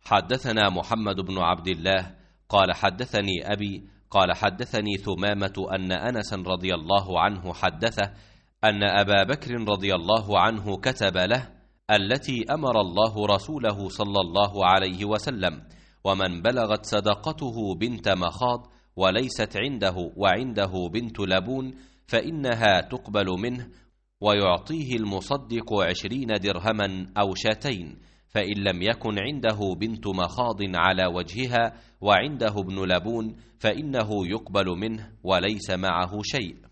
حدثنا محمد بن عبد الله قال حدثني أبي قال حدثني ثمامة أن أنس رضي الله عنه حدثه أن أبا بكر رضي الله عنه كتب له التي أمر الله رسوله صلى الله عليه وسلم: ومن بلغت صدقته بنت مخاض وليست عنده وعنده بنت لبون فإنها تقبل منه، ويعطيه المصدق 20 درهما أو شاتين، فإن لم يكن عنده بنت مخاض على وجهها وعنده ابن لبون فإنه يقبل منه وليس معه شيء.